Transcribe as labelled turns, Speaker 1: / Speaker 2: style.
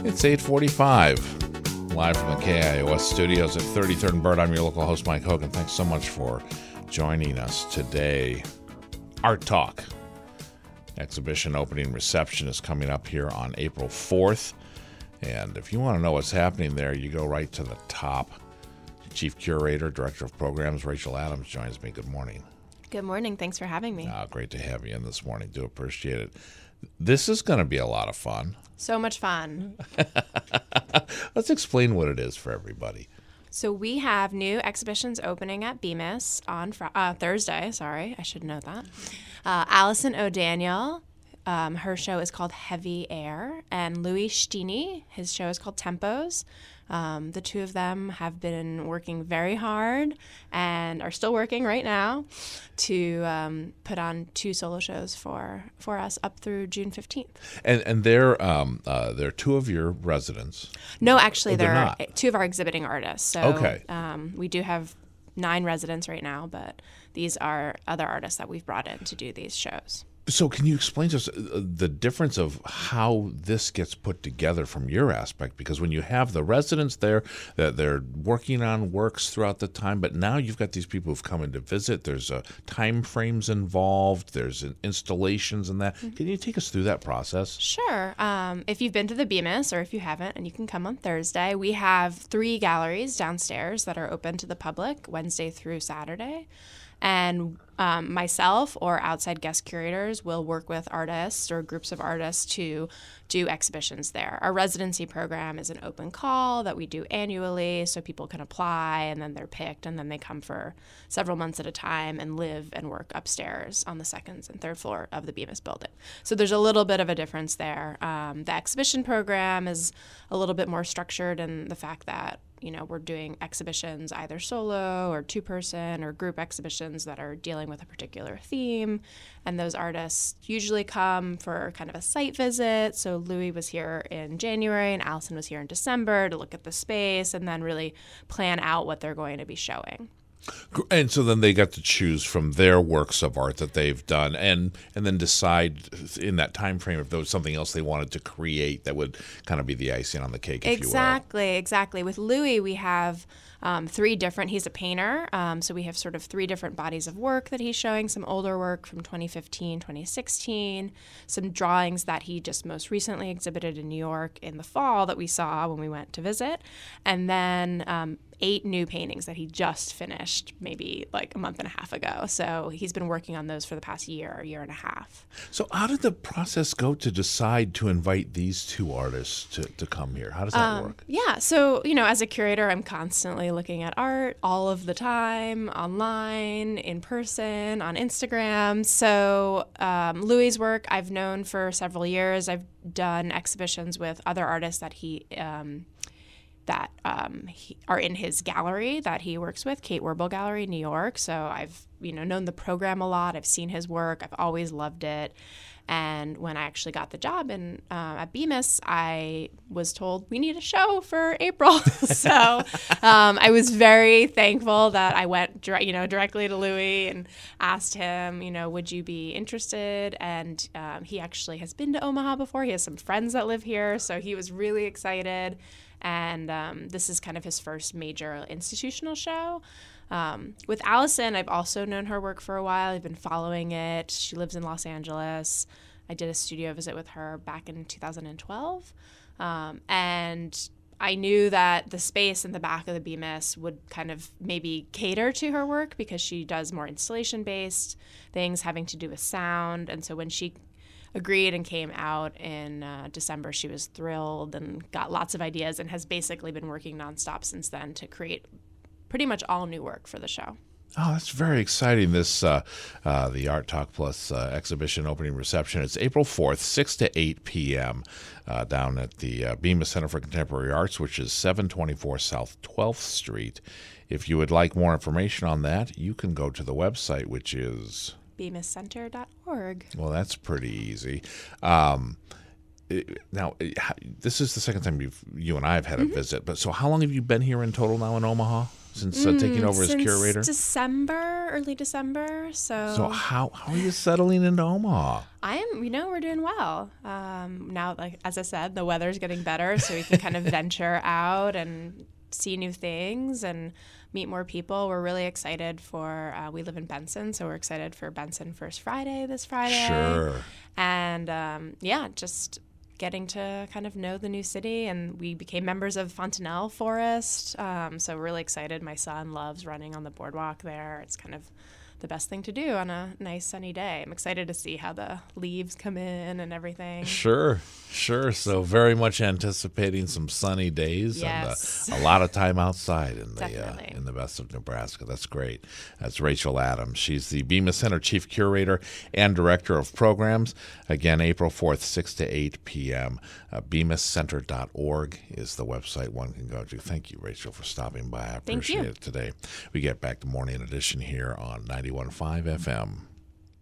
Speaker 1: It's 8:45, live from the KIOS studios at 33rd and Bird. I'm your local host, Mike Hogan. Thanks so much for joining us today. Art Talk exhibition opening reception is coming up here on April 4th. And if you want to know what's happening there, you go right to the top. Chief Curator, Director of Programs, Rachel Adams joins me. Good morning.
Speaker 2: Good morning. Thanks for having me.
Speaker 1: Great to have you in this morning. Do appreciate it. This is going to be a lot of fun.
Speaker 2: So much fun.
Speaker 1: Let's explain what it is for everybody.
Speaker 2: So we have new exhibitions opening at Bemis on Thursday. Sorry, I should know that. Allison O'Daniel, her show is called Heavy Air, and Louis Stini, his show is called Tempos. The two of them have been working very hard and are still working right now to put on two solo shows for us up through June 15th.
Speaker 1: And they're two of your residents.
Speaker 2: No, actually,
Speaker 1: they're
Speaker 2: they're
Speaker 1: not.
Speaker 2: two of our exhibiting artists. So
Speaker 1: Okay.
Speaker 2: We do have 9 residents right now, but these are other artists that we've brought in to do these shows.
Speaker 1: So can you explain to us the difference of how this gets put together from your aspect? Because when you have the residents there, that they're working on works throughout the time, but now you've got these people who've come in to visit. There's time frames involved. There's installations and that. Mm-hmm. Can you take us through that process?
Speaker 2: Sure. If you've been to the Bemis, or if you haven't, and you can come on Thursday, we have 3 galleries downstairs that are open to the public Wednesday through Saturday. And myself or outside guest curators will work with artists or groups of artists to do exhibitions there. Our residency program is an open call that we do annually, so people can apply and then they're picked and then they come for several months at a time and live and work upstairs on the 2nd and 3rd floor of the Bemis building. So there's a little bit of a difference there. The exhibition program is a little bit more structured in the fact that we're doing exhibitions either solo or 2-person or group exhibitions that are dealing with a particular theme. And those artists usually come for kind of a site visit. So Louis was here in January and Allison was here in December to look at the space and then really plan out what they're going to be showing.
Speaker 1: And so then they got to choose from their works of art that they've done and then decide in that time frame if there was something else they wanted to create that would kind of be the icing on the cake, if you will.
Speaker 2: Exactly. With Louis, we have 3 different, he's a painter, so we have sort of 3 different bodies of work that he's showing, some older work from 2015, 2016, some drawings that he just most recently exhibited in New York in the fall that we saw when we went to visit, and then 8 new paintings that he just finished maybe like a month and a half ago. So he's been working on those for the past year and a half.
Speaker 1: So how did the process go to decide to invite these 2 artists to come here? How does that work?
Speaker 2: Yeah. So, as a curator, I'm constantly looking at art all of the time, online, in person, on Instagram. So Louis' work I've known for several years. I've done exhibitions with other artists that he are in his gallery that he works with, Kate Werbel Gallery in New York. So I've known the program a lot. I've seen his work. I've always loved it. And when I actually got the job at Bemis, I was told we need a show for April. So I was very thankful that I went directly to Louis and asked him, would you be interested? And he actually has been to Omaha before. He has some friends that live here, so he was really excited. And this is kind of his first major institutional show. With Allison, I've also known her work for a while. I've been following it. She lives in Los Angeles. I did a studio visit with her back in 2012. And I knew that the space in the back of the Bemis would kind of maybe cater to her work because she does more installation-based things having to do with sound. And so when she agreed and came out in December, she was thrilled and got lots of ideas and has basically been working nonstop since then to create pretty much all new work for the show.
Speaker 1: Oh, that's very exciting. This the Art Talk Plus exhibition opening reception. It's April 4th, 6 to 8 p.m. Down at the Bemis Center for Contemporary Arts, which is 724 South 12th Street. If you would like more information on that, you can go to the website, which is
Speaker 2: bemiscenter.org.
Speaker 1: Well, that's pretty easy. Now, this is the second time you and I have had a visit. But so, how long have you been here in total now in Omaha? since taking over as curator?
Speaker 2: Early December.
Speaker 1: So how are you settling into Omaha?
Speaker 2: I am, we're doing well. Now, like as I said, the weather's getting better, so we can kind of venture out and see new things and meet more people. We're really excited for, we live in Benson, so we're excited for Benson First Friday this Friday.
Speaker 1: Sure.
Speaker 2: And just getting to kind of know the new city. And we became members of Fontanelle Forest, so really excited. My son loves running on the boardwalk there. It's kind of the best thing to do on a nice sunny day. I'm excited to see how the leaves come in and everything.
Speaker 1: Sure. So very much anticipating some sunny days.
Speaker 2: Yes.
Speaker 1: And a lot of time outside in
Speaker 2: Definitely.
Speaker 1: the best of Nebraska. That's great. That's Rachel Adams. She's the Bemis Center Chief Curator and Director of Programs. Again, April 4th, 6 to 8 p.m. BemisCenter.org is the website one can go to. Thank you, Rachel, for stopping by. I appreciate it today. We get back to Morning Edition here on 91.5 FM.